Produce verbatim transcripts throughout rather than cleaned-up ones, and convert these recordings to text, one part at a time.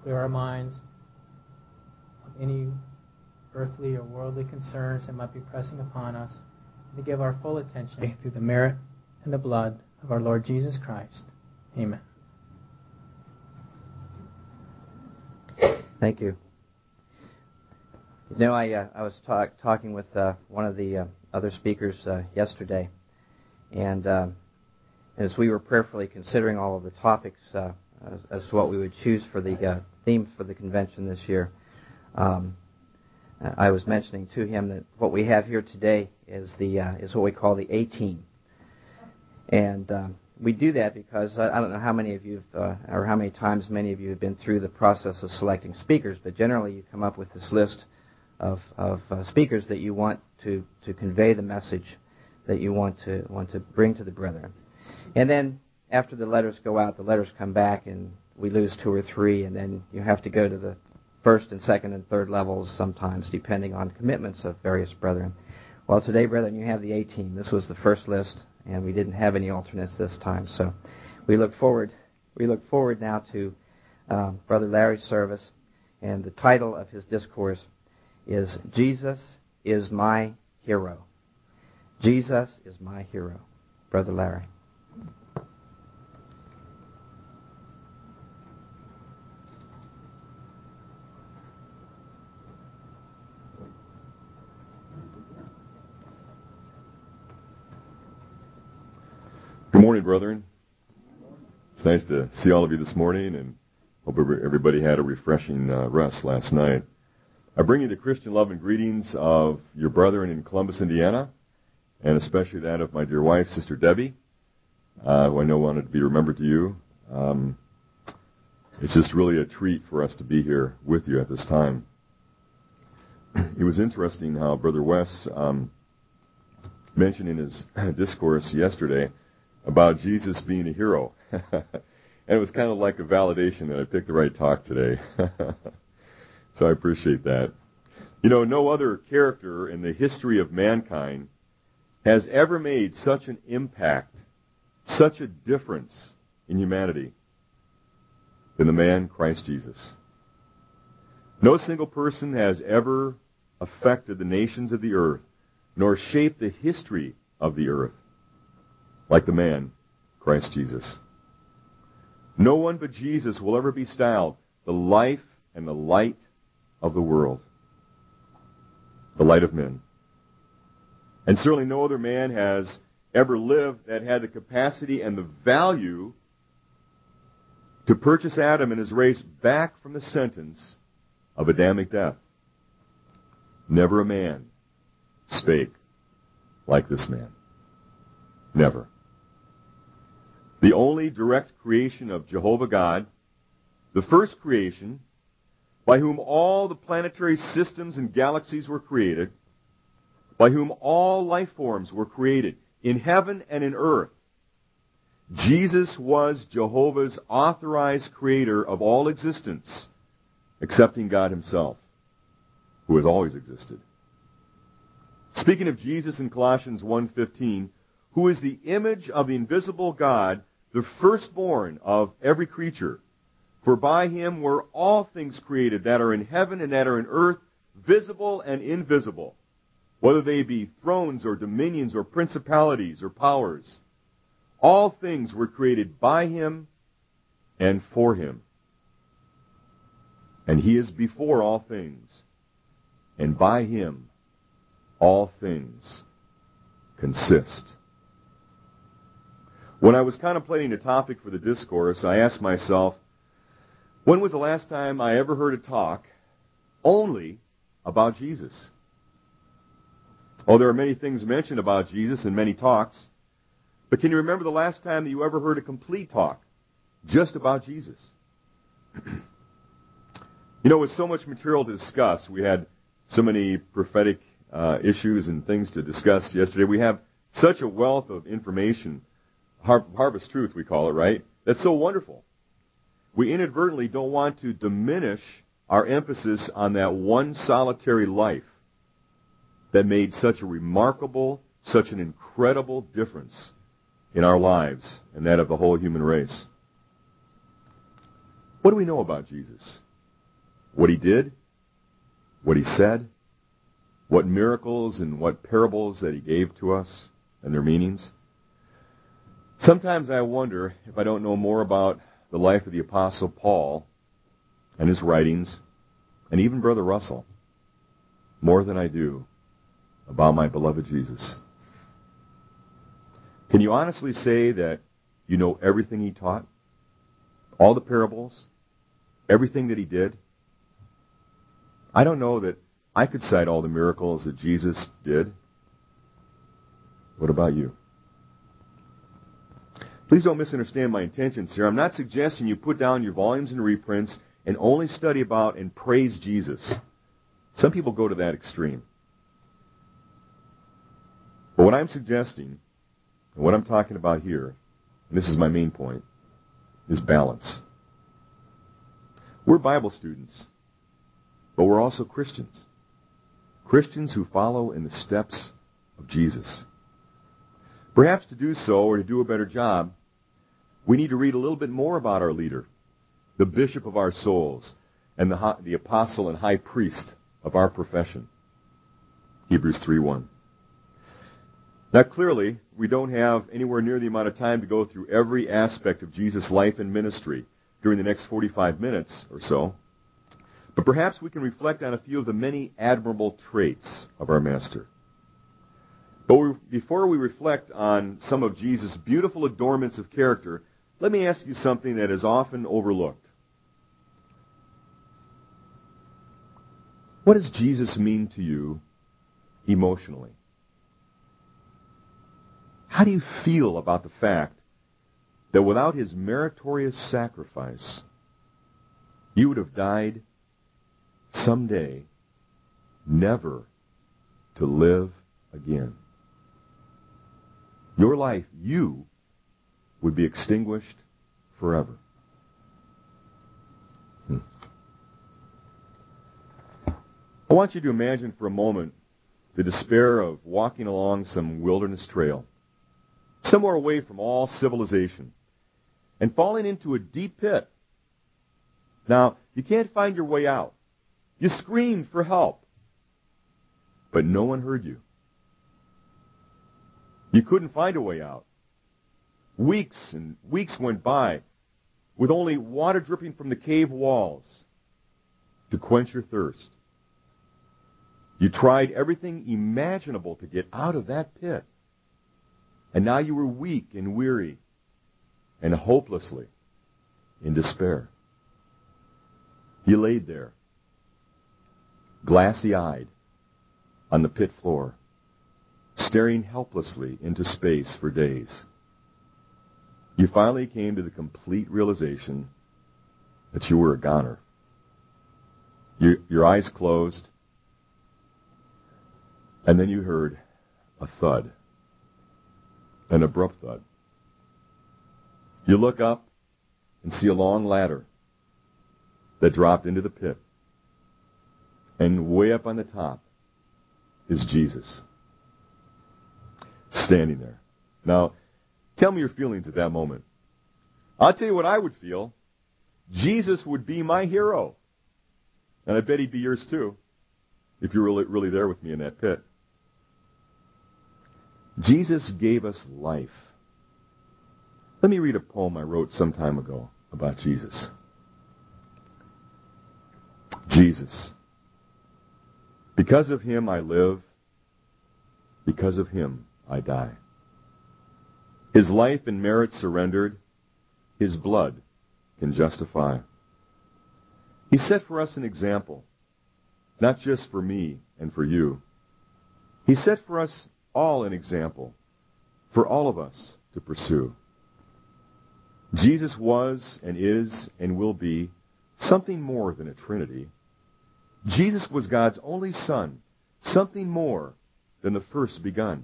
Clear our minds of any earthly or worldly concerns that might be pressing upon us, and to give our full attention through the merit and the blood of our Lord Jesus Christ. Amen. Thank you. You know, I uh, I was talk, talking with uh, one of the uh, other speakers uh, yesterday, and uh, as we were prayerfully considering all of the topics uh, as, as to what we would choose for the uh, theme for the convention this year, um, I was mentioning to him that what we have here today is the uh, is what we call the A-Team, and uh, we do that because I, I don't know how many of you uh, or how many times many of you have been through the process of selecting speakers, but generally you come up with this list of, of uh, speakers that you want to, to convey the message that you want to want to bring to the brethren. And then after the letters go out, the letters come back and we lose two or three, and then you have to go to the first and second and third levels sometimes, depending on commitments of various brethren. Well, today, brethren, you have the A-Team. This was the first list, and we didn't have any alternates this time. So we look forward we look forward now to um, Brother Larry's service, and the title of his discourse is Jesus is My Hero. Jesus is my hero. Brother Larry. Good morning, brethren. It's nice to see all of you this morning, and hope everybody had a refreshing uh, rest last night. I bring you the Christian love and greetings of your brethren in Columbus, Indiana, and especially that of my dear wife, Sister Debbie, uh, who I know wanted to be remembered to you. Um, it's just really a treat for us to be here with you at this time. It was interesting how Brother Wes um, mentioned in his discourse yesterday about Jesus being a hero. And it was kind of like a validation that I picked the right talk today. So I appreciate that. You know, no other character in the history of mankind has ever made such an impact, such a difference in humanity than the man Christ Jesus. No single person has ever affected the nations of the earth, nor shaped the history of the earth like the man Christ Jesus. No one but Jesus will ever be styled the life and the light of the world, the light of men. And certainly no other man has ever lived that had the capacity and the value to purchase Adam and his race back from the sentence of Adamic death. Never a man spake like this man. Never. The only direct creation of Jehovah God, the first creation, by whom all the planetary systems and galaxies were created, by whom all life forms were created, in heaven and in earth. Jesus was Jehovah's authorized creator of all existence, excepting God himself, who has always existed. Speaking of Jesus in Colossians one fifteen, who is the image of the invisible God, the firstborn of every creature. For by him were all things created that are in heaven and that are in earth, visible and invisible, whether they be thrones or dominions or principalities or powers. All things were created by him and for him. And he is before all things, and by him all things consist. When I was contemplating a topic for the discourse, I asked myself, when was the last time I ever heard a talk only about Jesus? Oh, there are many things mentioned about Jesus in many talks, but can you remember the last time that you ever heard a complete talk just about Jesus? You know, with so much material to discuss, we had so many prophetic uh, issues and things to discuss yesterday. We have such a wealth of information, har- harvest truth we call it, right? That's so wonderful. We inadvertently don't want to diminish our emphasis on that one solitary life that made such a remarkable, such an incredible difference in our lives and that of the whole human race. What do we know about Jesus? what he did, what he said, what miracles and what parables that he gave to us and their meanings. Sometimes I wonder if I don't know more about the life of the Apostle Paul and his writings, and even Brother Russell, more than I do about my beloved Jesus. Can you honestly say that you know everything he taught? All the parables? Everything that he did? I don't know that I could cite all the miracles that Jesus did. What about you? Please don't misunderstand my intentions here. I'm not suggesting you put down your volumes and reprints and only study about and praise Jesus. Some people go to that extreme. But what I'm suggesting, and what I'm talking about here, and this is my main point, is balance. We're Bible students, but we're also Christians. Christians who follow in the steps of Jesus. Perhaps to do so, or to do a better job, we need to read a little bit more about our leader, the bishop of our souls, and the, the apostle and high priest of our profession. Hebrews three one. Now clearly, we don't have anywhere near the amount of time to go through every aspect of Jesus' life and ministry during the next forty-five minutes or so. But perhaps we can reflect on a few of the many admirable traits of our Master. But we, before we reflect on some of Jesus' beautiful adornments of character, let me ask you something that is often overlooked. What does Jesus mean to you emotionally? How do you feel about the fact that without his meritorious sacrifice, you would have died someday, never to live again? Your life, you, would be extinguished forever. Hmm. I want you to imagine for a moment the despair of walking along some wilderness trail, somewhere away from all civilization, and falling into a deep pit. Now, you can't find your way out. You screamed for help, but no one heard you. You couldn't find a way out. Weeks and weeks went by with only water dripping from the cave walls to quench your thirst. You tried everything imaginable to get out of that pit. And now you were weak and weary and hopelessly in despair. You laid there, glassy-eyed, on the pit floor, staring helplessly into space for days. You finally came to the complete realization that you were a goner. You, your eyes closed, and then you heard a thud, an abrupt thud. You look up and see a long ladder that dropped into the pit, and way up on the top is Jesus, standing there. Now, tell me your feelings at that moment. I'll tell you what I would feel. Jesus would be my hero. And I bet he'd be yours too, if you were really, really there with me in that pit. Jesus gave us life. Let me read a poem I wrote some time ago about Jesus. Jesus. Because of him I live. Because of him I die. His life and merit surrendered, his blood can justify. He set for us an example, not just for me and for you. He set for us all an example, for all of us to pursue. Jesus was and is and will be something more than a Trinity. Jesus was God's only Son, something more than the first begun.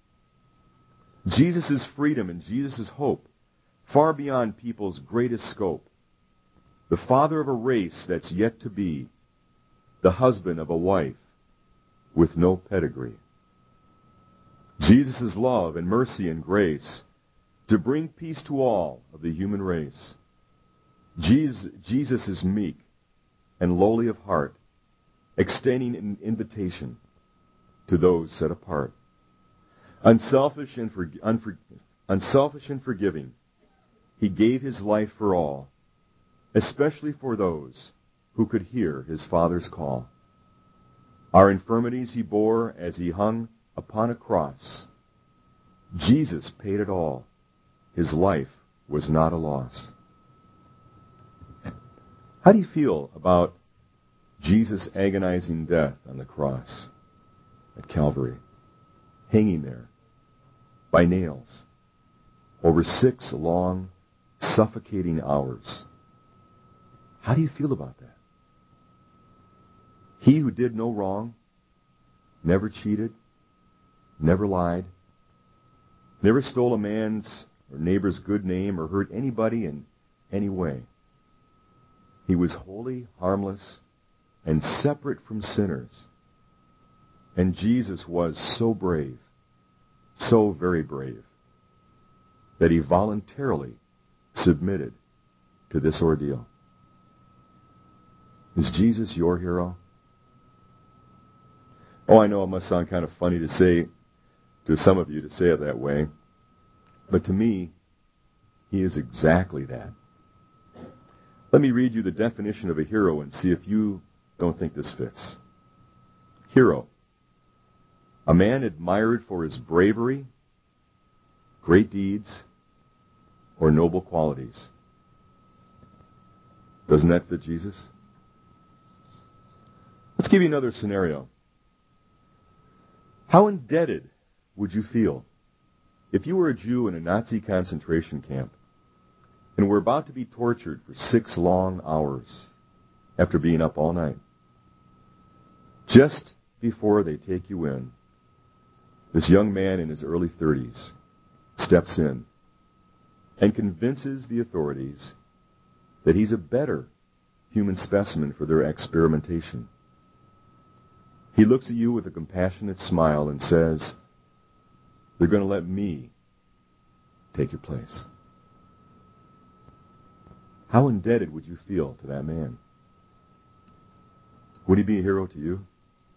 Jesus' freedom and Jesus' hope, far beyond people's greatest scope. The father of a race that's yet to be, the husband of a wife with no pedigree. Jesus' love and mercy and grace to bring peace to all of the human race. Jesus, Jesus is meek, and lowly of heart, extending an invitation to those set apart. Unselfish and, for, unfor, unselfish and forgiving, he gave his life for all, especially for those who could hear his Father's call. Our infirmities he bore as he hung upon a cross. Jesus paid it all. His life was not a loss. How do you feel about Jesus' agonizing death on the cross at Calvary, hanging there by nails over six long, suffocating hours? How do you feel about that? He who did no wrong, never cheated, never lied, never stole a man's or neighbor's good name or hurt anybody in any way. He was holy, harmless, and separate from sinners. And Jesus was so brave, so very brave, that he voluntarily submitted to this ordeal. Is Jesus your hero? Oh, I know it must sound kind of funny to say, to some of you to say it that way, but to me, he is exactly that. Let me read you the definition of a hero and see if you don't think this fits. Hero. A man admired for his bravery, great deeds, or noble qualities. Doesn't that fit Jesus? Let's give you another scenario. How indebted would you feel if you were a Jew in a Nazi concentration camp and were about to be tortured for six long hours after being up all night? Just before they take you in, this young man in his early thirties steps in and convinces the authorities that he's a better human specimen for their experimentation. He looks at you with a compassionate smile and says, "They're going to let me take your place." How indebted would you feel to that man? Would he be a hero to you?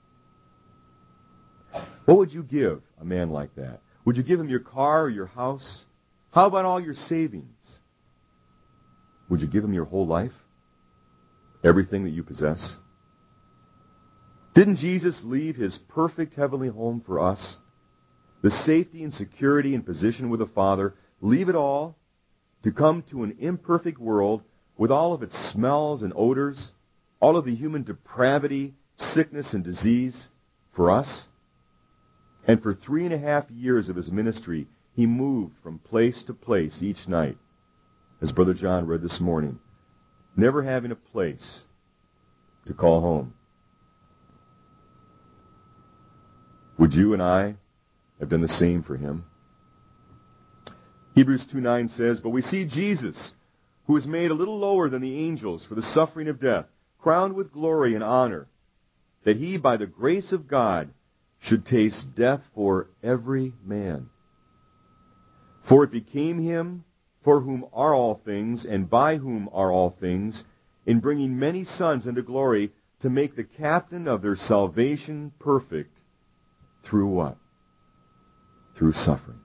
What would you give a man like that? Would you give him your car or your house? How about all your savings? Would you give him your whole life? Everything that you possess? Didn't Jesus leave his perfect heavenly home for us? The safety and security and position with the Father, leave it all to come to an imperfect world with all of its smells and odors, all of the human depravity, sickness, and disease for us? And for three and a half years of his ministry, he moved from place to place each night, as Brother John read this morning, never having a place to call home. Would you and I have done the same for him? Hebrews two nine says, "But we see Jesus, who was made a little lower than the angels for the suffering of death, crowned with glory and honor, that he, by the grace of God, should taste death for every man. For it became him, for whom are all things, and by whom are all things, in bringing many sons into glory, to make the captain of their salvation perfect." Through what? Through suffering.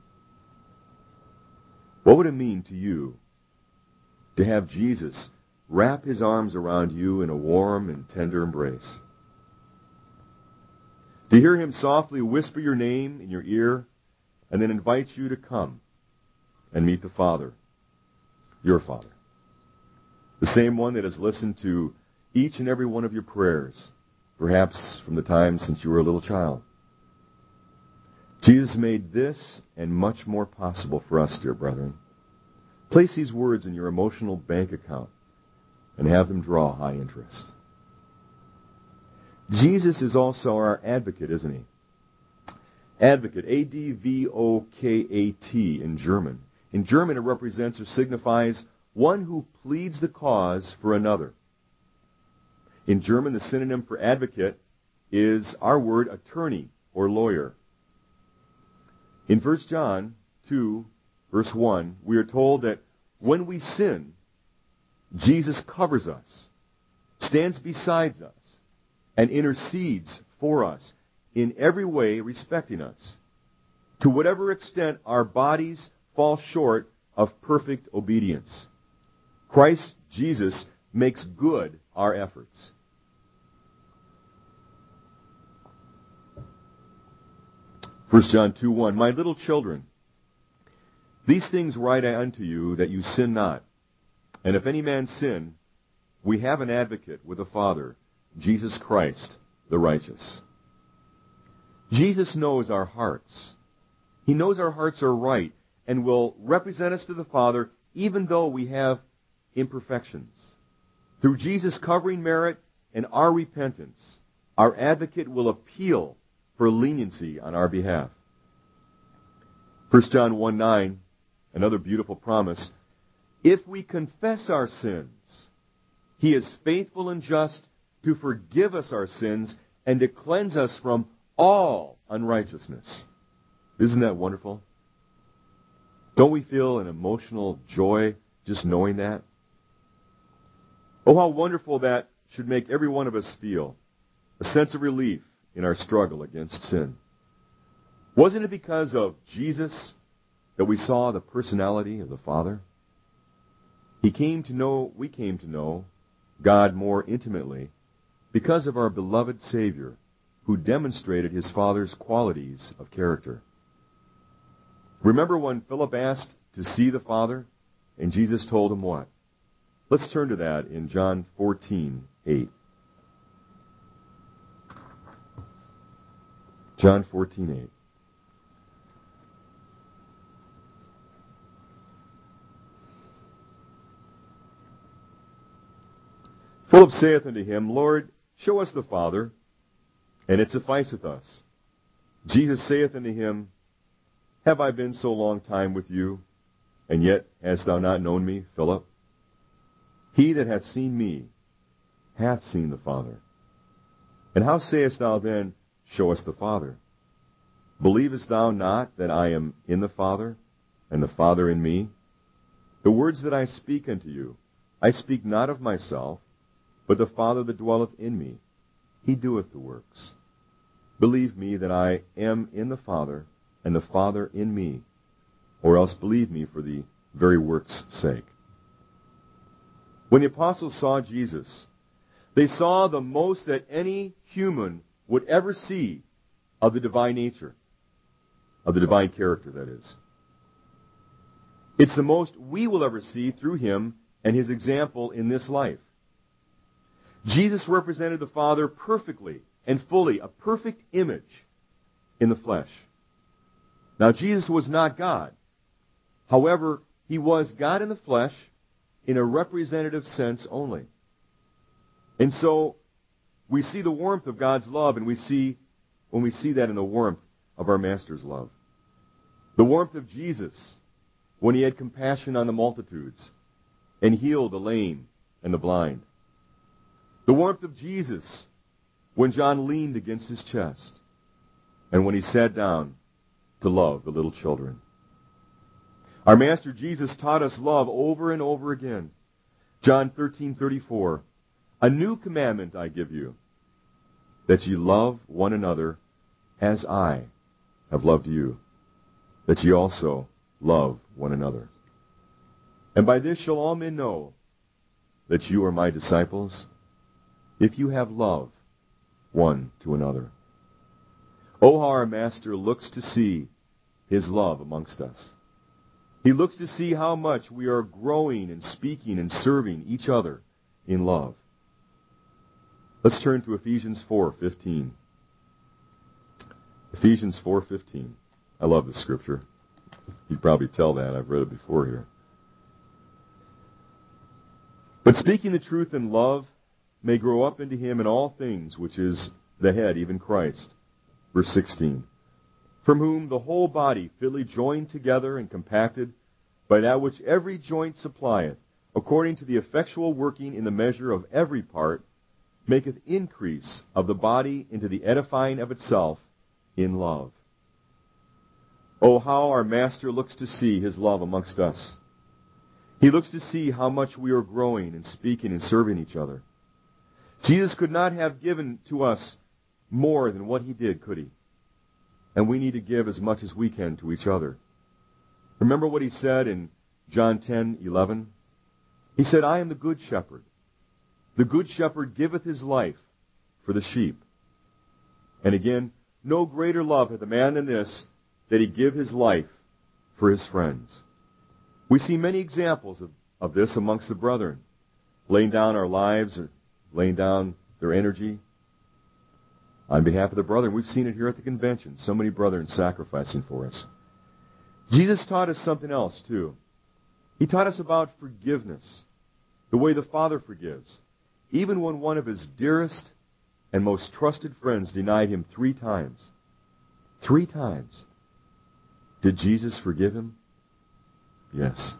What would it mean to you to have Jesus wrap his arms around you in a warm and tender embrace? To hear him softly whisper your name in your ear and then invite you to come and meet the Father, your Father, the same one that has listened to each and every one of your prayers, perhaps from the time since you were a little child. Jesus made this and much more possible for us, dear brethren. Place these words in your emotional bank account and have them draw high interest. Jesus is also our advocate, isn't he? Advocate, A D V O K A T in German. In German, it represents or signifies one who pleads the cause for another. In German, the synonym for advocate is our word attorney or lawyer. In First John two, verse one, we are told that when we sin, Jesus covers us stands beside us and intercedes for us in every way respecting us, to whatever extent our bodies fall short of perfect obedience. Christ Jesus makes good our efforts. First John two one, My little children, these things write I unto you, that you sin not. And if any man sin, we have an advocate with the Father, Jesus Christ, the righteous. Jesus knows our hearts. He knows our hearts are right and will represent us to the Father even though we have imperfections. Through Jesus' covering merit and our repentance, our advocate will appeal for leniency on our behalf. First John one nine, another beautiful promise. If we confess our sins, He is faithful and just to forgive us our sins and to cleanse us from all unrighteousness. Isn't that wonderful? Don't we feel an emotional joy just knowing that? Oh, how wonderful that should make every one of us feel. A sense of relief in our struggle against sin. Wasn't it because of Jesus that we saw the personality of the Father? He came to know, we came to know God more intimately because of our beloved Savior, who demonstrated His Father's qualities of character. Remember when Philip asked to see the Father, and Jesus told him what? Let's turn to that in John fourteen eight. John fourteen eight. Philip saith unto him, Lord, show us the Father, and it sufficeth us. Jesus saith unto him, Have I been so long time with you, and yet hast thou not known me, Philip? He that hath seen me hath seen the Father. And how sayest thou then, Show us the Father? Believest thou not that I am in the Father, and the Father in me? The words that I speak unto you, I speak not of myself, but the Father that dwelleth in me, He doeth the works. Believe me that I am in the Father, and the Father in me, or else believe me for the very works' sake. When the apostles saw Jesus, they saw the most that any human would ever see of the divine nature, of the divine character, that is. It's the most we will ever see through Him and His example in this life. Jesus represented the Father perfectly and fully, a perfect image in the flesh. Now, Jesus was not God. However, He was God in the flesh in a representative sense only. And so, we see the warmth of God's love, and we see, when we see that in the warmth of our Master's love. The warmth of Jesus, when He had compassion on the multitudes, and healed the lame and the blind. The warmth of Jesus, when John leaned against His chest, and when He sat down to love the little children. Our Master Jesus taught us love over and over again. John thirteen thirty-four, A new commandment I give you, that ye love one another as I have loved you, that ye also love one another. And by this shall all men know that you are my disciples, if you have love one to another. Oh, how our Master looks to see His love amongst us. He looks to see how much we are growing and speaking and serving each other in love. Let's turn to Ephesians four fifteen. Ephesians four fifteen. I love this scripture. You can probably tell that. I've read it before here. But speaking the truth in love may grow up into Him in all things, which is the head, even Christ. Verse sixteen. From whom the whole body, fitly joined together and compacted by that which every joint supplieth, according to the effectual working in the measure of every part, maketh increase of the body into the edifying of itself in love. Oh, how our Master looks to see His love amongst us. He looks to see how much we are growing and speaking and serving each other. Jesus could not have given to us more than what he did, could he? And we need to give as much as we can to each other. Remember what he said in John ten eleven? He said, I am the good shepherd. The good shepherd giveth his life for the sheep. And again, no greater love hath a man than this, that he give his life for his friends. We see many examples of, of this amongst the brethren, laying down our lives, or laying down their energy on behalf of the brethren. We've seen it here at the convention, so many brethren sacrificing for us. Jesus taught us something else, too. He taught us about forgiveness, the way the Father forgives. Even when one of his dearest and most trusted friends denied him three times. Three times. Did Jesus forgive him? Yes.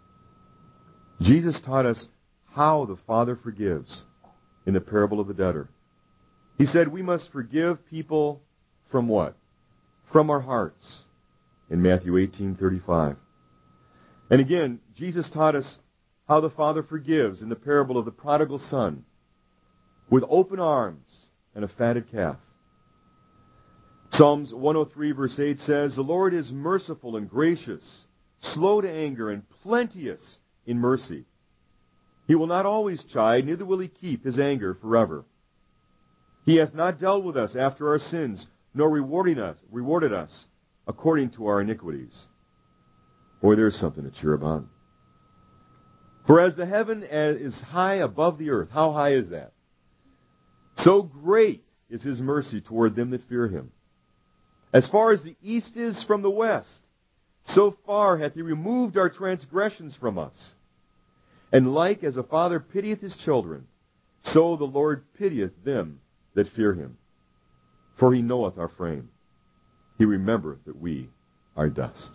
Jesus taught us how the Father forgives in the parable of the debtor. He said we must forgive people from what? From our hearts, in Matthew eighteen thirty-five. And again, Jesus taught us how the Father forgives in the parable of the prodigal son, with open arms and a fatted calf. Psalms one oh three verse eight says, the Lord is merciful and gracious, slow to anger and plenteous in mercy. He will not always chide, neither will he keep his anger forever. He hath not dealt with us after our sins, nor rewarding us, rewarded us according to our iniquities. Boy, there's something to cheer about. For as the heaven is high above the earth, how high is that? So great is his mercy toward them that fear him. As far as the east is from the west, so far hath he removed our transgressions from us. And like as a father pitieth his children, so the Lord pitieth them that fear him. For he knoweth our frame. He remembereth that we are dust.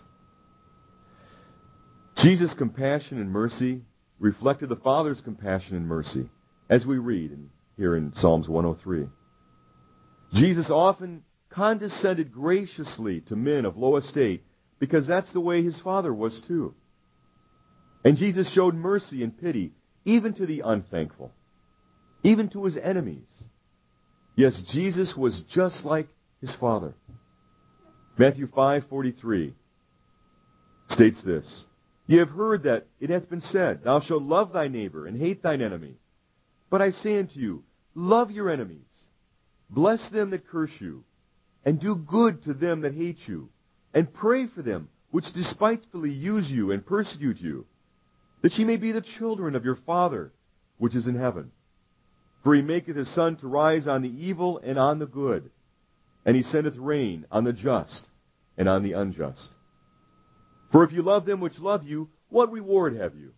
Jesus' compassion and mercy reflected the Father's compassion and mercy, as we read in, here in Psalms one oh three. Jesus often condescended graciously to men of low estate, because that's the way his Father was too. And Jesus showed mercy and pity even to the unthankful, even to his enemies. Yes, Jesus was just like his Father. Matthew five forty-three states this, Ye have heard that it hath been said, Thou shalt love thy neighbor and hate thine enemy. But I say unto you, love your enemies, bless them that curse you, and do good to them that hate you, and pray for them which despitefully use you and persecute you, that ye may be the children of your Father which is in heaven. For he maketh his sun to rise on the evil and on the good, and he sendeth rain on the just and on the unjust. For if you love them which love you, what reward have you?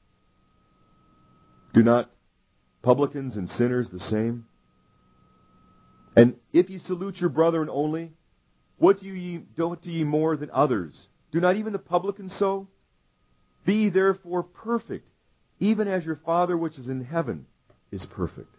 Do not publicans and sinners the same? And if ye salute your brethren only, what do ye, don't ye more than others? Do not even the publicans so? Be ye therefore perfect, even as your Father which is in heaven is perfect.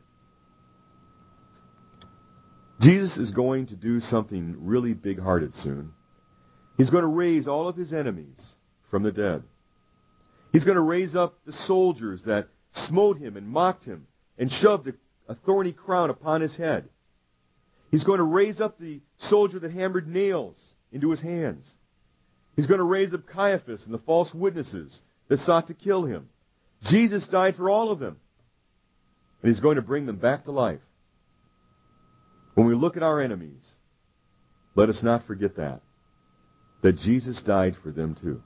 Jesus is going to do something really big-hearted soon. He's going to raise all of his enemies from the dead. He's going to raise up the soldiers that smote him and mocked him and shoved a, a thorny crown upon his head. He's going to raise up the soldier that hammered nails into his hands. He's going to raise up Caiaphas and the false witnesses that sought to kill him. Jesus died for all of them. And he's going to bring them back to life. When we look at our enemies, let us not forget that. That Jesus died for them too.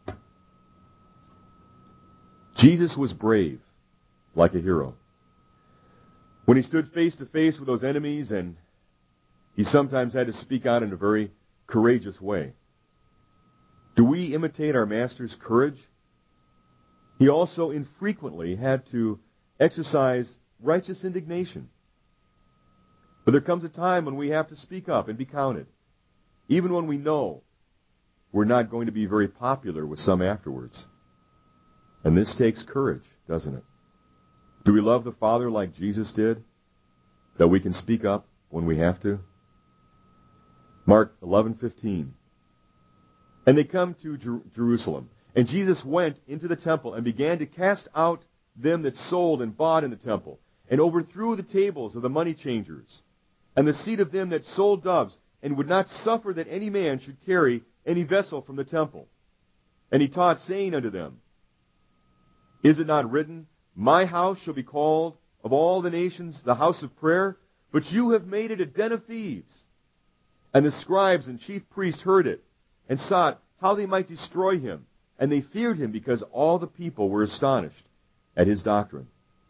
Jesus was brave, like a hero. When he stood face to face with those enemies, and he sometimes had to speak out in a very courageous way. Do we imitate our Master's courage? He also infrequently had to exercise righteous indignation. But there comes a time when we have to speak up and be counted, even when we know we're not going to be very popular with some afterwards. And this takes courage, doesn't it? Do we love the Father like Jesus did, that we can speak up when we have to? Mark eleven fifteen. And they come to Jer- Jerusalem, and Jesus went into the temple and began to cast out them that sold and bought in the temple, and overthrew the tables of the money changers, and the seat of them that sold doves, and would not suffer that any man should carry any vessel from the temple. And he taught, saying unto them, Is it not written, My house shall be called of all the nations the house of prayer? But you have made it a den of thieves. And the scribes and chief priests heard it, and sought how they might destroy him. And they feared him, because all the people were astonished at his doctrine.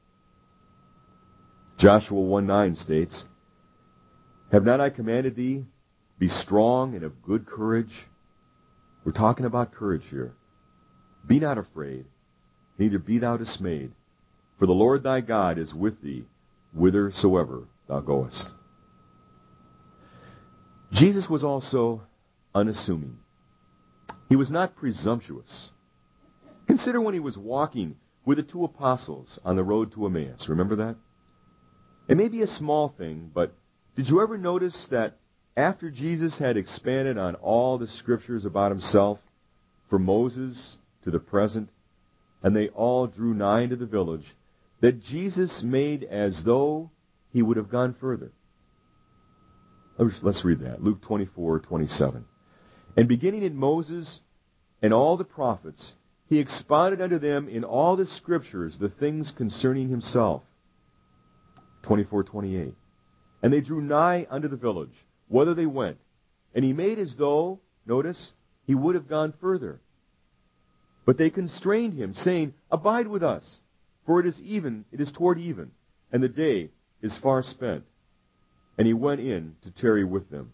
Joshua one nine states, Have not I commanded thee, be strong and of good courage? We're talking about courage here. Be not afraid, neither be thou dismayed, for the Lord thy God is with thee, whithersoever thou goest. Jesus was also unassuming. He was not presumptuous. Consider when he was walking with the two apostles on the road to Emmaus. Remember that? It may be a small thing, but did you ever notice that after Jesus had expanded on all the scriptures about himself, from Moses to the present, and they all drew nigh to the village, that Jesus made as though he would have gone further? Let's read that. Luke twenty-four twenty-seven. And beginning at Moses and all the prophets, he expounded unto them in all the scriptures the things concerning himself. twenty-four twenty-eight. And they drew nigh unto the village, whither they went. And he made as though, notice, he would have gone further. But they constrained him, saying, Abide with us, for it is even, it is toward even, and the day is far spent. And he went in to tarry with them.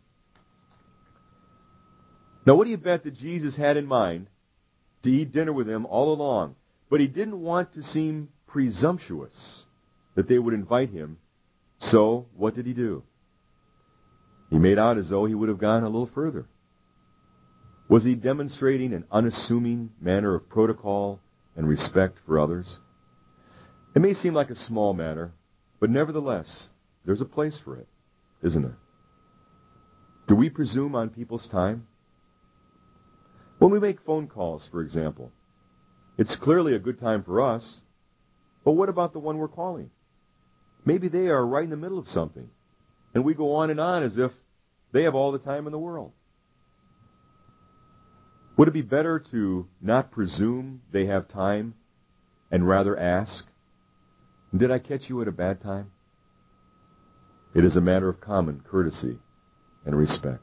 Now what do you bet that Jesus had in mind to eat dinner with them all along? But he didn't want to seem presumptuous that they would invite him. So what did he do? He made out as though he would have gone a little further. Was he demonstrating an unassuming manner of protocol and respect for others? It may seem like a small matter, but nevertheless, there's a place for it, isn't there? Do we presume on people's time? When we make phone calls, for example, it's clearly a good time for us, but what about the one we're calling? Maybe they are right in the middle of something, and we go on and on as if they have all the time in the world. Would it be better to not presume they have time and rather ask, Did I catch you at a bad time? It is a matter of common courtesy and respect.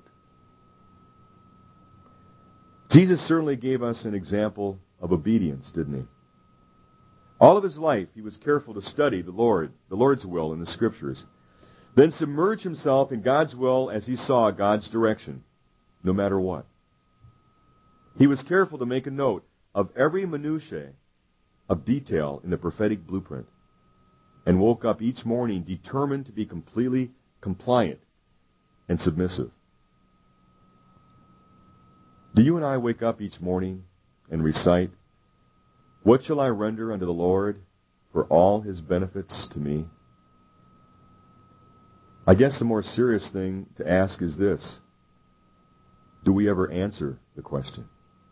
Jesus certainly gave us an example of obedience, didn't he? All of his life, he was careful to study the Lord, the Lord's will in the Scriptures, then submerge himself in God's will as he saw God's direction, no matter what. He was careful to make a note of every minutiae of detail in the prophetic blueprint, and woke up each morning determined to be completely compliant and submissive. Do you and I wake up each morning and recite, What shall I render unto the Lord for all his benefits to me? I guess the more serious thing to ask is this: do we ever answer the question?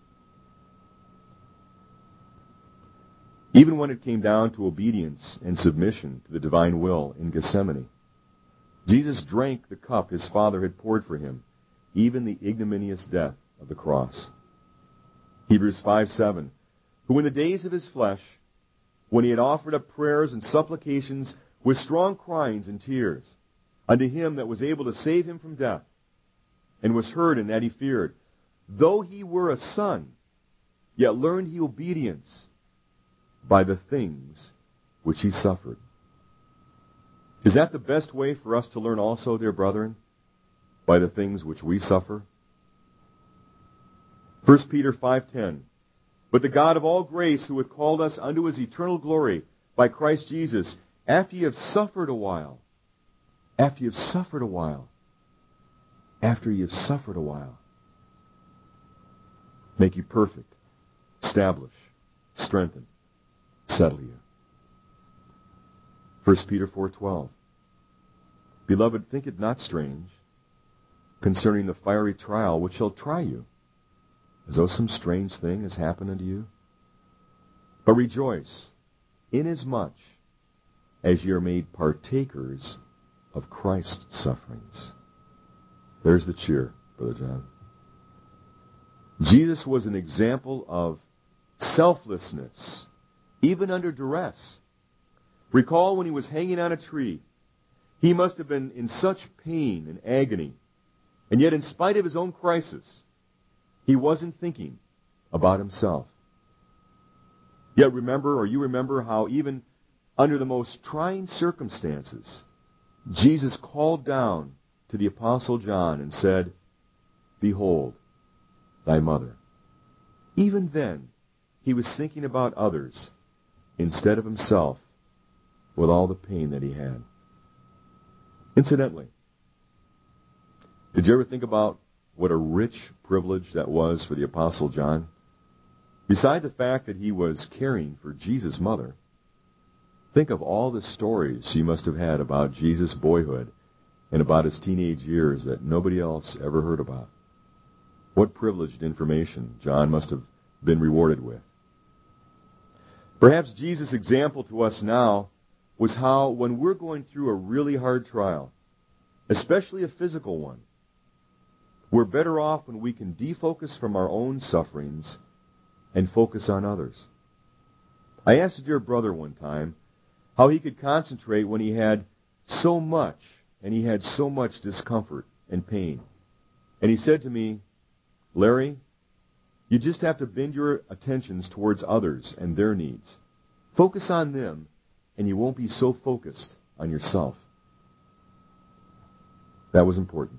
Even when it came down to obedience and submission to the divine will in Gethsemane, Jesus drank the cup his Father had poured for him, even the ignominious death of the cross. Hebrews five seven, who in the days of his flesh, when he had offered up prayers and supplications with strong cryings and tears unto him that was able to save him from death, and was heard in that he feared, though he were a son, yet learned he obedience by the things which he suffered. Is that the best way for us to learn also, dear brethren? By the things which we suffer? First Peter five ten, But the God of all grace, who hath called us unto his eternal glory by Christ Jesus, after ye have suffered a while, after ye have suffered a while, after ye have suffered a while, make you perfect, establish, strengthen, settle you. First Peter four twelve, Beloved, think it not strange concerning the fiery trial which shall try you, as though some strange thing has happened unto you. But rejoice, inasmuch as ye are made partakers of Christ's sufferings. There's the cheer, Brother John. Jesus was an example of selflessness, even under duress. Recall when he was hanging on a tree. He must have been in such pain and agony. And yet, in spite of his own crisis, he wasn't thinking about himself. Yet remember, or you remember, how even under the most trying circumstances, Jesus called down to the Apostle John and said, "Behold, thy mother." Even then, he was thinking about others instead of himself with all the pain that he had. Incidentally, did you ever think about what a rich privilege that was for the Apostle John? Beside the fact that he was caring for Jesus' mother, think of all the stories she must have had about Jesus' boyhood and about his teenage years that nobody else ever heard about. What privileged information John must have been rewarded with. Perhaps Jesus' example to us now was how, when we're going through a really hard trial, especially a physical one, we're better off when we can defocus from our own sufferings and focus on others. I asked a dear brother one time how he could concentrate when he had so much, and he had so much discomfort and pain. And he said to me, "Larry, you just have to bend your attentions towards others and their needs. Focus on them, and you won't be so focused on yourself." That was important.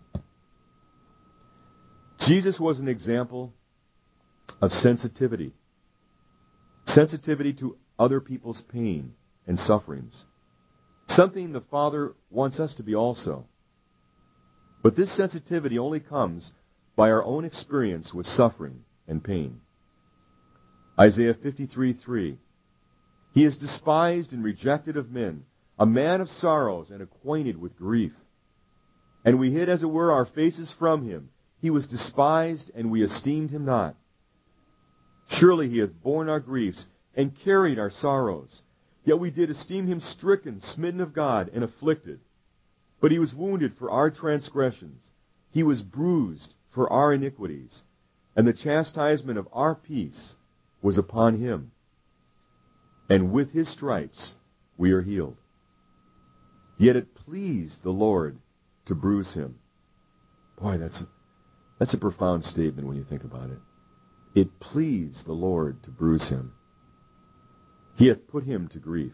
Jesus was an example of sensitivity. Sensitivity to other people's pain and sufferings. Something the Father wants us to be also. But this sensitivity only comes by our own experience with suffering and pain. Isaiah fifty-three three. He is despised and rejected of men, a man of sorrows and acquainted with grief. And we hid, as it were, our faces from him. He was despised, and we esteemed him not. Surely he hath borne our griefs and carried our sorrows. Yet we did esteem him stricken, smitten of God, and afflicted. But he was wounded for our transgressions. He was bruised for our iniquities. And the chastisement of our peace was upon him. And with his stripes we are healed. Yet it pleased the Lord to bruise him. Boy, that's a, that's a profound statement when you think about it. It pleased the Lord to bruise him. He hath put him to grief.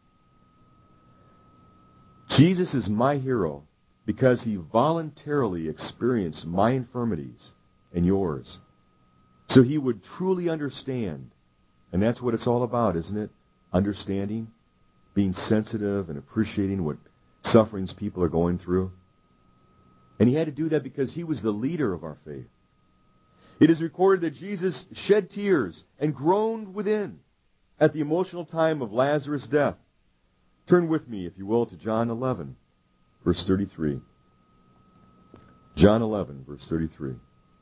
Jesus is my hero because he voluntarily experienced my infirmities and yours, so he would truly understand. And that's what it's all about, isn't it? Understanding, being sensitive and appreciating what sufferings people are going through. And he had to do that because he was the leader of our faith. It is recorded that Jesus shed tears and groaned within at the emotional time of Lazarus' death. Turn with me, if you will, to John eleven, verse thirty-three. John eleven, verse thirty-three.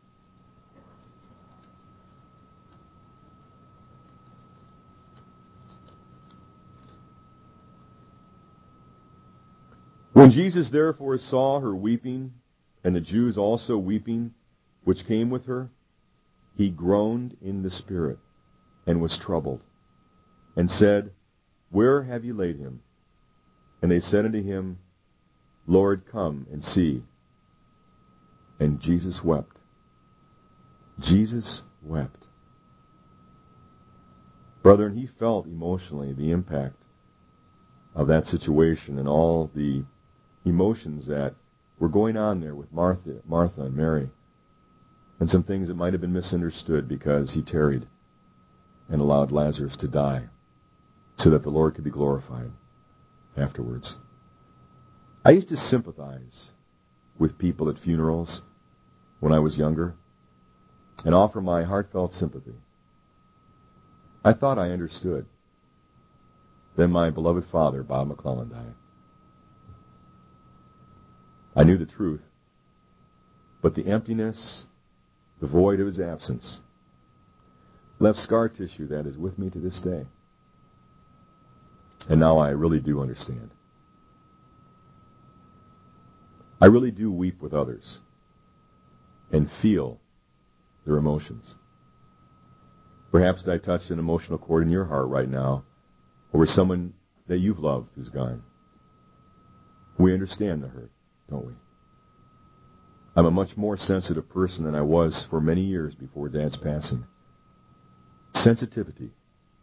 When Jesus therefore saw her weeping, and the Jews also weeping, which came with her, he groaned in the spirit, and was troubled, and said, Where have ye laid him? And they said unto him, Lord, come and see. And Jesus wept. Jesus wept. Brethren, he felt emotionally the impact of that situation and all the emotions that were going on there with Martha, Martha and Mary, and some things that might have been misunderstood because he tarried and allowed Lazarus to die so that the Lord could be glorified afterwards. I used to sympathize with people at funerals when I was younger and offer my heartfelt sympathy. I thought I understood. Then my beloved father, Bob McClellan, died. I knew the truth, but the emptiness, the void of his absence, left scar tissue that is with me to this day. And now I really do understand. I really do weep with others and feel their emotions. Perhaps I touched an emotional chord in your heart right now over someone that you've loved who's gone. We understand the hurt, don't we? I'm a much more sensitive person than I was for many years before Dad's passing. Sensitivity.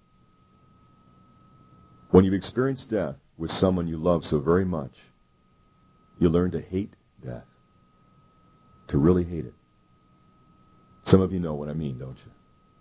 When you've experienced death with someone you love so very much, you learn to hate death. To really hate it. Some of you know what I mean, don't you?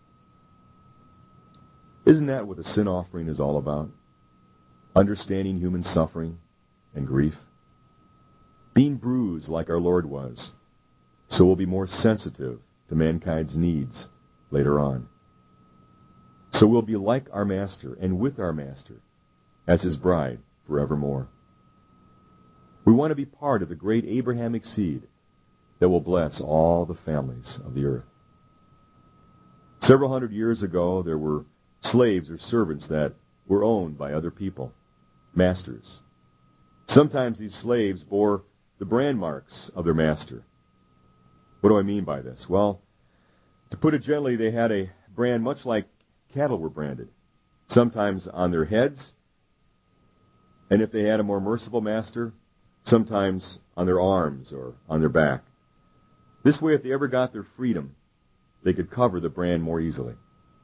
Isn't that what the sin offering is all about? Understanding human suffering and grief. Being bruised like our Lord was, so we'll be more sensitive to mankind's needs later on. So we'll be like our Master and with our Master as His bride forevermore. We want to be part of the great Abrahamic seed that will bless all the families of the earth. Several hundred years ago, there were slaves or servants that were owned by other people, masters. Sometimes these slaves bore the brand marks of their master. What do I mean by this? Well, to put it gently, they had a brand much like cattle were branded, sometimes on their heads, and if they had a more merciful master, sometimes on their arms or on their back. This way, if they ever got their freedom, they could cover the brand more easily.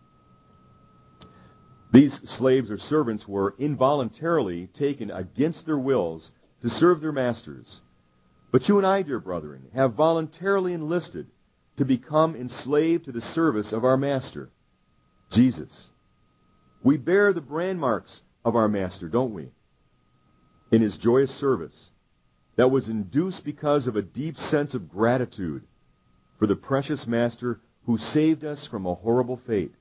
These slaves or servants were involuntarily taken against their wills to serve their masters. But you and I, dear brethren, have voluntarily enlisted to become enslaved to the service of our Master, Jesus. We bear the brand marks of our Master, don't we? In His joyous service that was induced because of a deep sense of gratitude for the precious Master who saved us from a horrible fate.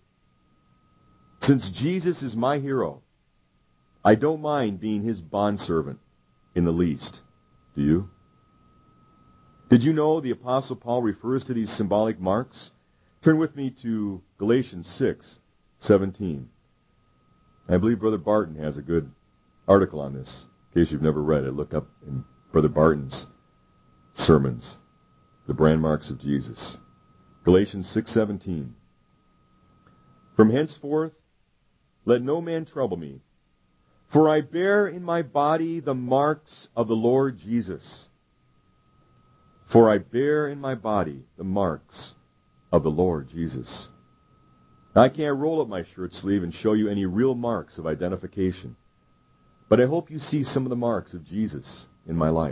Since Jesus is my hero, I don't mind being His bondservant in the least. Do you? Did you know the Apostle Paul refers to these symbolic marks? Turn with me to Galatians six seventeen. I believe Brother Barton has a good article on this. In case you've never read it, look up in Brother Barton's sermons, the brand marks of Jesus. Galatians six seventeen. From henceforth, let no man trouble me, for I bear in my body the marks of the Lord Jesus. For I bear in my body the marks of the Lord Jesus. Now, I can't roll up my shirt sleeve and show you any real marks of identification, but I hope you see some of the marks of Jesus in my life.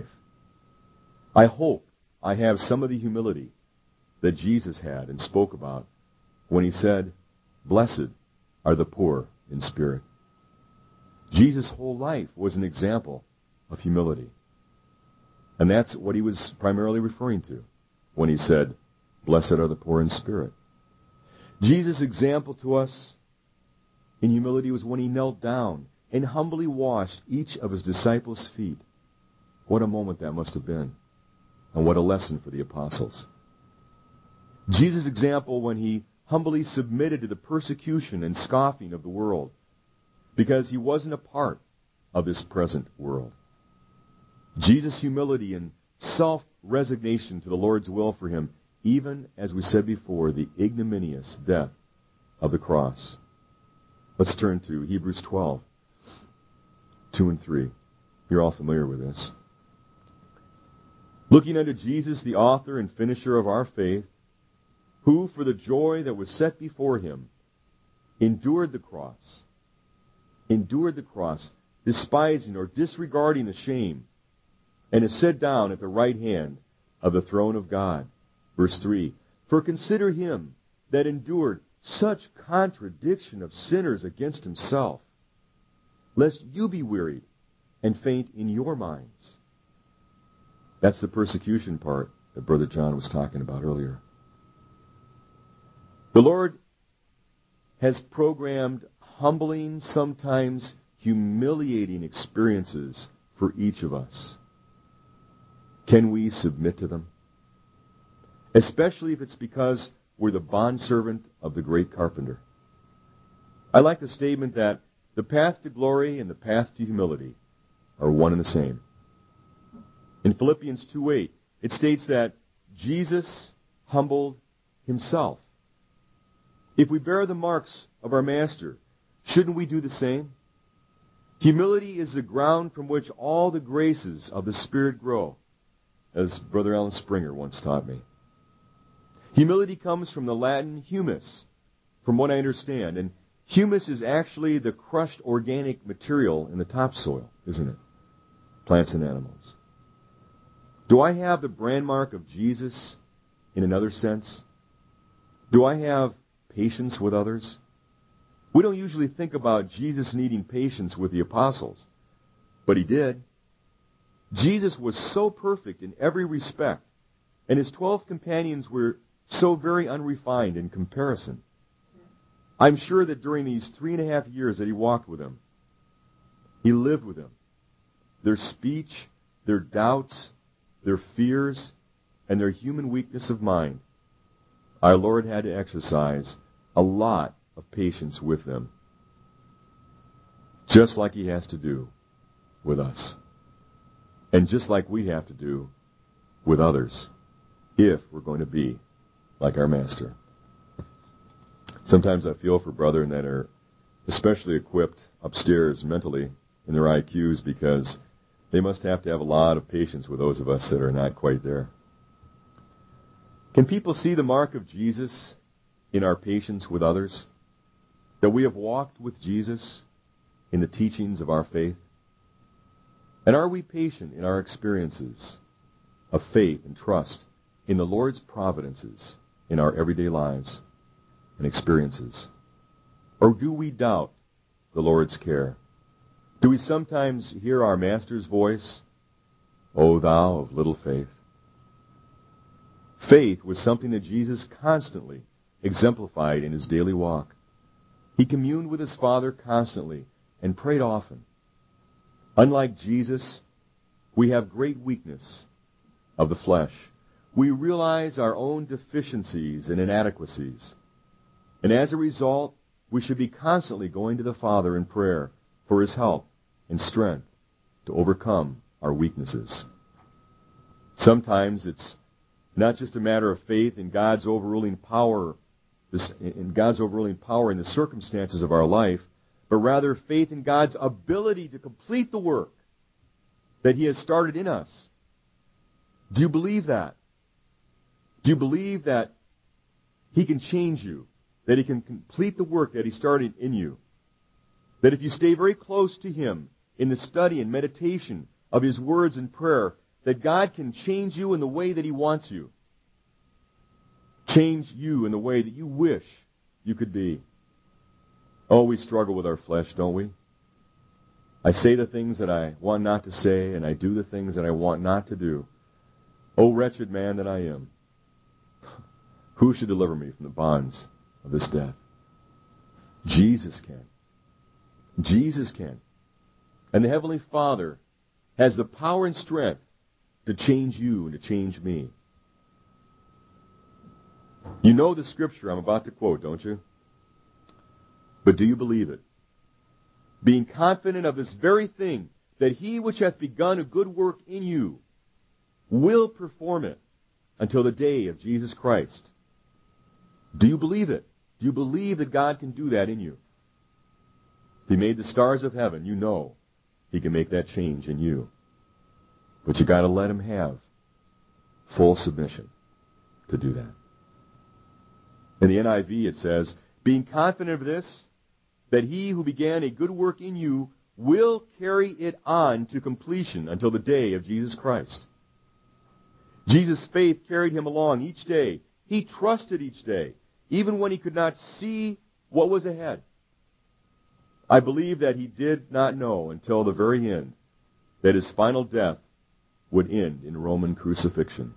I hope I have some of the humility that Jesus had and spoke about when He said, "Blessed are the poor in spirit." Jesus' whole life was an example of humility. And that's what He was primarily referring to when He said, "Blessed are the poor in spirit." Jesus' example to us in humility was when He knelt down and humbly washed each of His disciples' feet. What a moment that must have been. And what a lesson for the apostles. Jesus' example when He humbly submitted to the persecution and scoffing of the world because He wasn't a part of this present world. Jesus' humility and self-resignation to the Lord's will for Him, even, as we said before, the ignominious death of the cross. Let's turn to Hebrews twelve, two and three. You're all familiar with this. Looking unto Jesus, the author and finisher of our faith, who, for the joy that was set before Him, endured the cross, endured the cross, despising or disregarding the shame, and is set down at the right hand of the throne of God. Verse three, for consider Him that endured such contradiction of sinners against Himself, lest you be wearied and faint in your minds. That's the persecution part that Brother John was talking about earlier. The Lord has programmed humbling, sometimes humiliating experiences for each of us. Can we submit to them? Especially if it's because we're the bondservant of the great carpenter. I like the statement that the path to glory and the path to humility are one and the same. In Philippians two eight, it states that Jesus humbled himself. If we bear the marks of our Master, shouldn't we do the same? Humility is the ground from which all the graces of the Spirit grow, as Brother Alan Springer once taught me. Humility comes from the Latin humus, from what I understand, and humus is actually the crushed organic material in the topsoil, isn't it? Plants and animals. Do I have the brand mark of Jesus in another sense? Do I have patience with others? We don't usually think about Jesus needing patience with the apostles, but he did. Jesus was so perfect in every respect, and his twelve companions were so very unrefined in comparison. I'm sure that during these three and a half years that he walked with them, he lived with them. Their speech, their doubts, their fears, and their human weakness of mind, our Lord had to exercise a lot of patience with them, just like he has to do with us, and just like we have to do with others, if we're going to be like our Master. Sometimes I feel for brethren that are especially equipped upstairs mentally in their I Qs, because they must have to have a lot of patience with those of us that are not quite there. Can people see the mark of Jesus in our patience with others? That we have walked with Jesus in the teachings of our faith? And are we patient in our experiences of faith and trust in the Lord's providences in our everyday lives and experiences? Or do we doubt the Lord's care? Do we sometimes hear our Master's voice, "O thou of little faith"? Faith was something that Jesus constantly exemplified in his daily walk. He communed with his Father constantly and prayed often. Unlike Jesus, we have great weakness of the flesh. We realize our own deficiencies and inadequacies. And as a result, we should be constantly going to the Father in prayer for his help and strength to overcome our weaknesses. Sometimes it's not just a matter of faith in God's overruling power, in God's overruling power in the circumstances of our life, but rather faith in God's ability to complete the work that he has started in us. Do you believe that? Do you believe that he can change you? That he can complete the work that he started in you? That if you stay very close to him in the study and meditation of his words and prayer, that God can change you in the way that he wants you. Change you in the way that you wish you could be. Oh, we struggle with our flesh, don't we? I say the things that I want not to say, and I do the things that I want not to do. Oh, wretched man that I am. Who should deliver me from the bonds of this death? Jesus can. Jesus can. And the Heavenly Father has the power and strength to change you and to change me. You know the scripture I'm about to quote, don't you? But do you believe it? Being confident of this very thing, that he which hath begun a good work in you will perform it until the day of Jesus Christ. Do you believe it? Do you believe that God can do that in you? If he made the stars of heaven, you know he can make that change in you. But you got to let him have full submission to do that. In the N I V it says, being confident of this, that he who began a good work in you will carry it on to completion until the day of Jesus Christ. Jesus' faith carried him along each day. He trusted each day, even when he could not see what was ahead. I believe that he did not know until the very end that his final death would end in Roman crucifixion.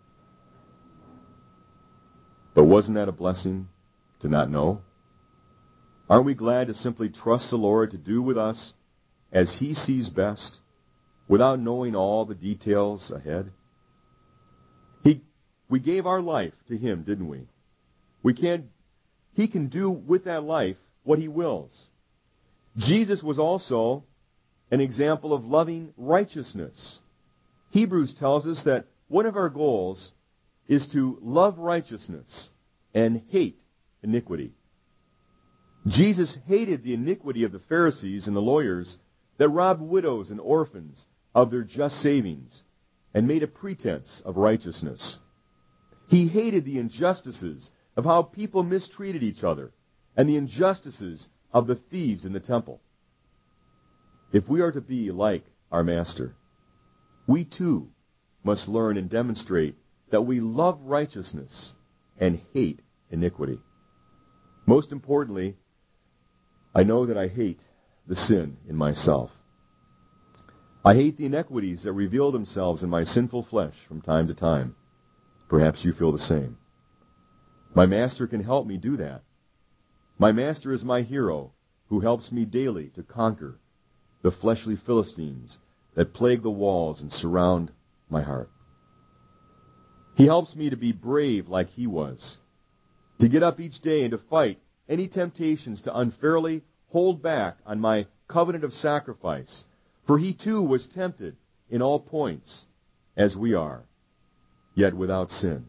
But wasn't that a blessing to not know? Aren't we glad to simply trust the Lord to do with us as he sees best, without knowing all the details ahead? He, we gave our life to him, didn't we? We can't, he can do with that life what he wills. Jesus was also an example of loving righteousness. Hebrews tells us that one of our goals is to love righteousness and hate iniquity. Jesus hated the iniquity of the Pharisees and the lawyers that robbed widows and orphans of their just savings and made a pretense of righteousness. He hated the injustices of how people mistreated each other and the injustices of the thieves in the temple. If we are to be like our Master, we too must learn and demonstrate that we love righteousness and hate iniquity. Most importantly, I know that I hate the sin in myself. I hate the inequities that reveal themselves in my sinful flesh from time to time. Perhaps you feel the same. My Master can help me do that. My Master is my hero who helps me daily to conquer the fleshly Philistines that plague the walls and surround my heart. He helps me to be brave like he was, to get up each day and to fight any temptations to unfairly hold back on my covenant of sacrifice, for he too was tempted in all points as we are, yet without sin.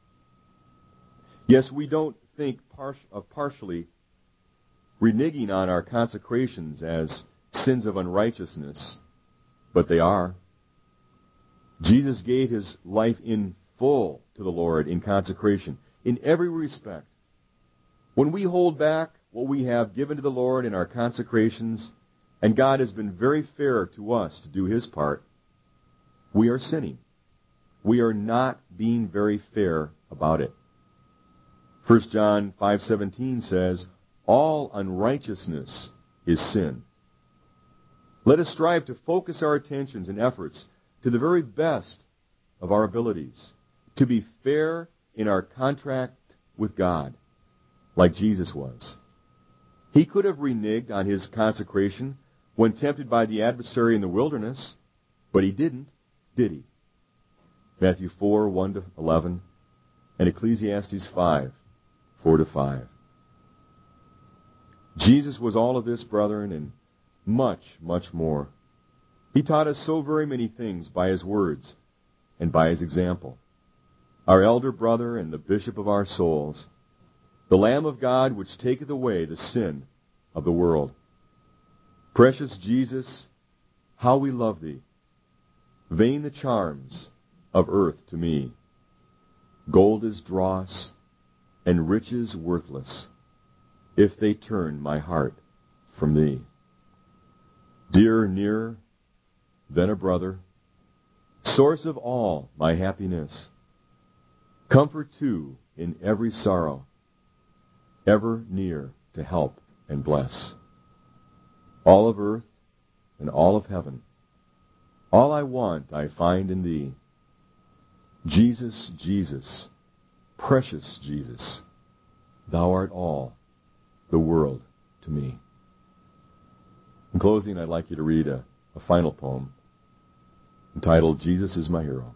Yes, we don't think of partially reneging on our consecrations as sins of unrighteousness, but they are. Jesus gave his life in full to the Lord in consecration, in every respect. When we hold back what we have given to the Lord in our consecrations, and God has been very fair to us to do his part, we are sinning. We are not being very fair about it. First John five seventeen says, all unrighteousness is sin. Let us strive to focus our attentions and efforts to the very best of our abilities, to be fair in our contract with God, like Jesus was. He could have reneged on his consecration when tempted by the adversary in the wilderness, but he didn't, did he? Matthew four, one to eleven, and Ecclesiastes five, four to five. Jesus was all of this, brethren, and much, much more. He taught us so very many things by his words and by his example. Our elder brother and the bishop of our souls, the Lamb of God which taketh away the sin of the world. Precious Jesus, how we love thee. Vain the charms of earth to me. Gold is dross, and riches worthless, if they turn my heart from thee. Dearer, nearer than a brother, source of all my happiness, comfort too in every sorrow, ever near to help and bless. All of earth and all of heaven, all I want I find in thee. Jesus, Jesus, precious Jesus, thou art all the world to me. In closing, I'd like you to read a, a final poem entitled, Jesus is My Hero.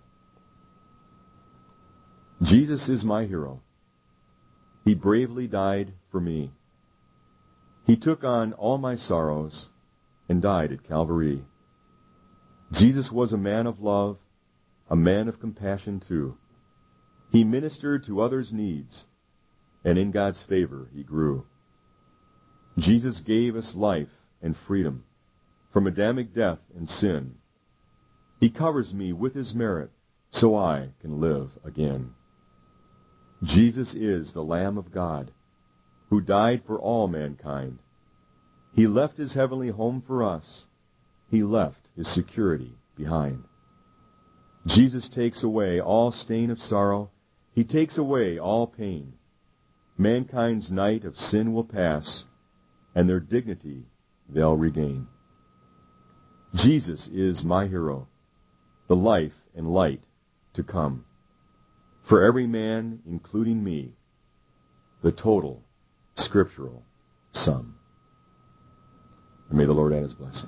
Jesus is my hero. He bravely died for me. He took on all my sorrows and died at Calvary. Jesus was a man of love, a man of compassion too. He ministered to others' needs, and in God's favor he grew. Jesus gave us life and freedom from Adamic death and sin. He covers me with his merit so I can live again. Jesus is the Lamb of God who died for all mankind. He left his heavenly home for us. He left his security behind. Jesus takes away all stain of sorrow. He takes away all pain. Mankind's night of sin will pass, and their dignity they'll regain. Jesus is my hero, the life and light to come. For every man, including me, the total scriptural sum. And may the Lord add his blessing.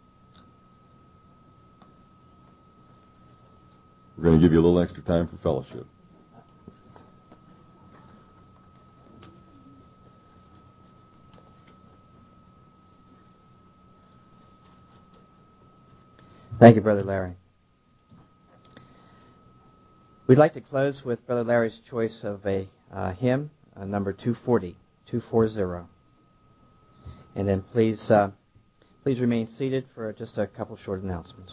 We're going to give you a little extra time for fellowship. Thank you, Brother Larry. We'd like to close with Brother Larry's choice of a uh, hymn, uh, number two forty, two forty. And then please, uh, please remain seated for just a couple short announcements.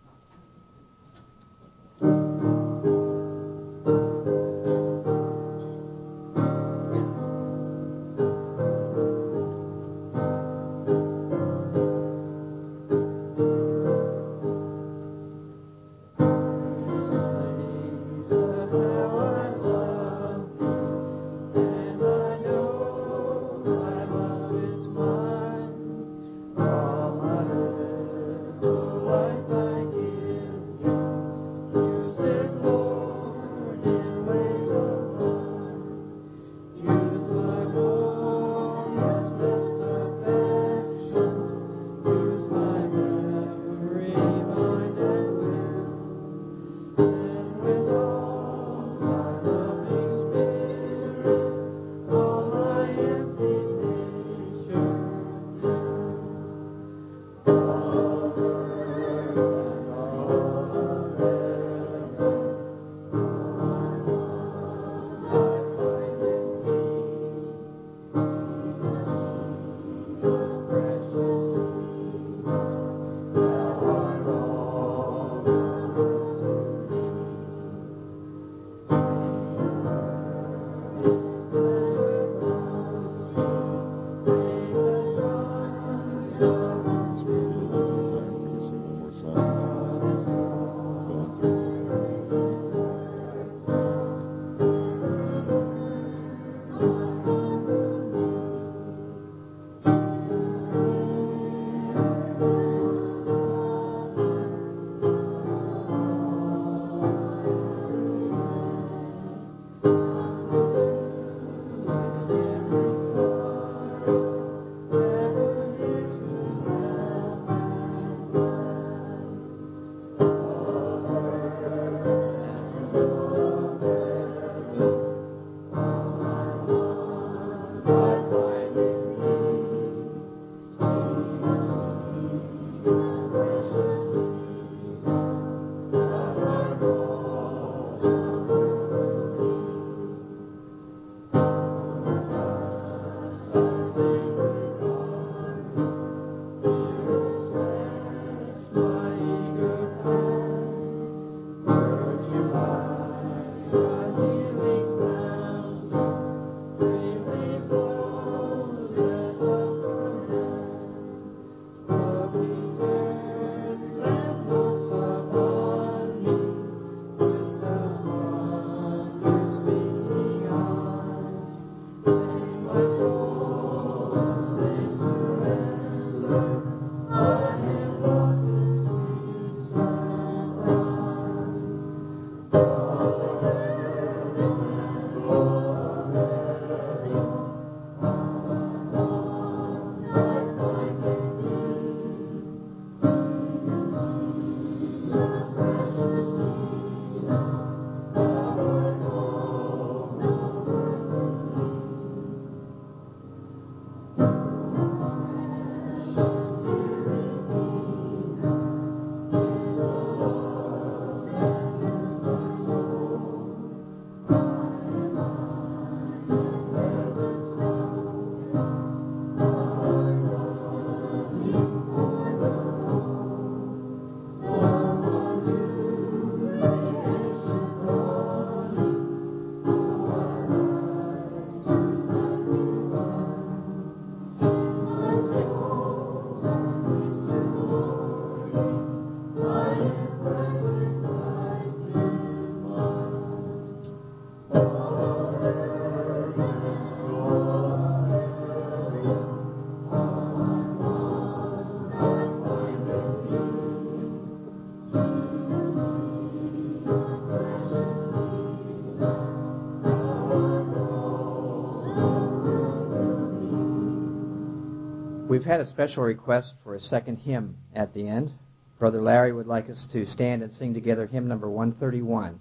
We've had a special request for a second hymn at the end. Brother Larry would like us to stand and sing together hymn number one thirty-one.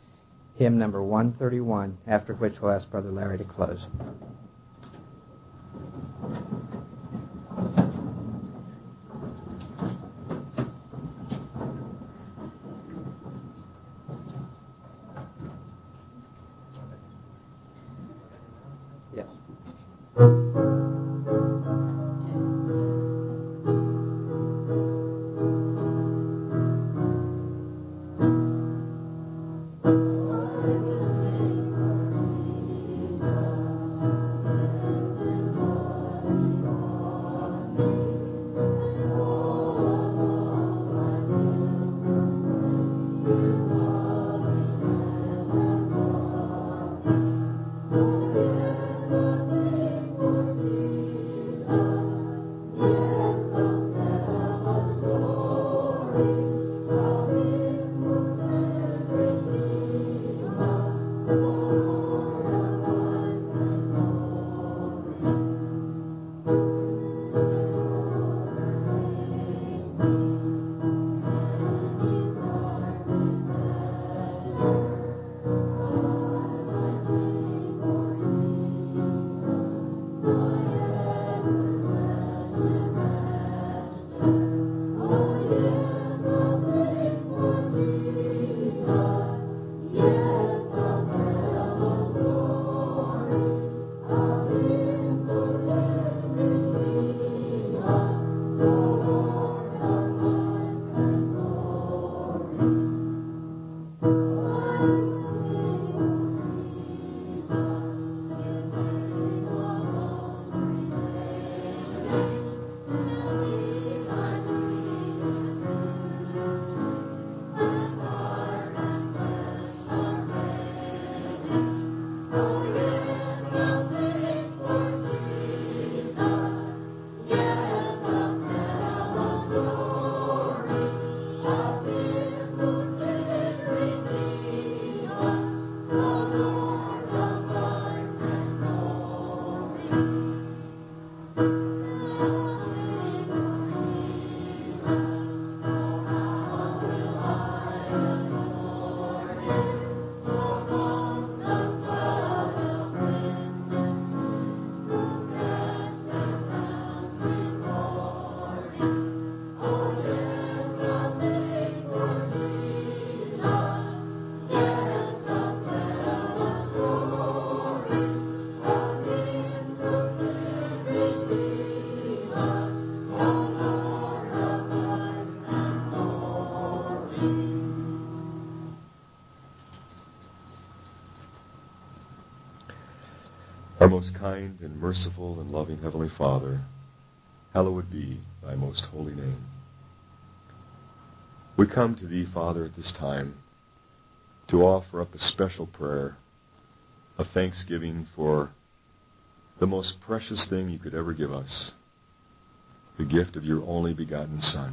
Hymn number one thirty-one, after which we'll ask Brother Larry to close. Our most kind and merciful and loving Heavenly Father, hallowed be thy most holy name. We come to thee, Father, at this time to offer up a special prayer of thanksgiving for the most precious thing you could ever give us, the gift of your only begotten Son.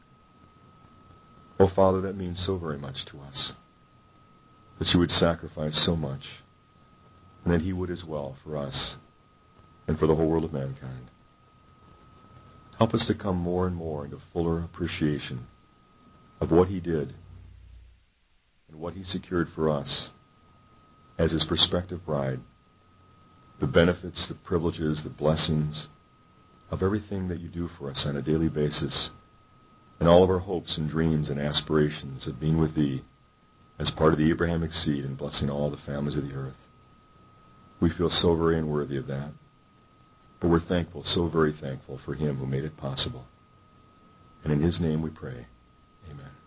Oh, Father, that means so very much to us, that you would sacrifice so much, and that he would as well for us and for the whole world of mankind. Help us to come more and more into fuller appreciation of what he did and what he secured for us as his prospective bride, the benefits, the privileges, the blessings of everything that you do for us on a daily basis, and all of our hopes and dreams and aspirations of being with thee as part of the Abrahamic seed and blessing all the families of the earth. We feel so very unworthy of that, but we're thankful, so very thankful for him who made it possible. And in his name we pray. Amen.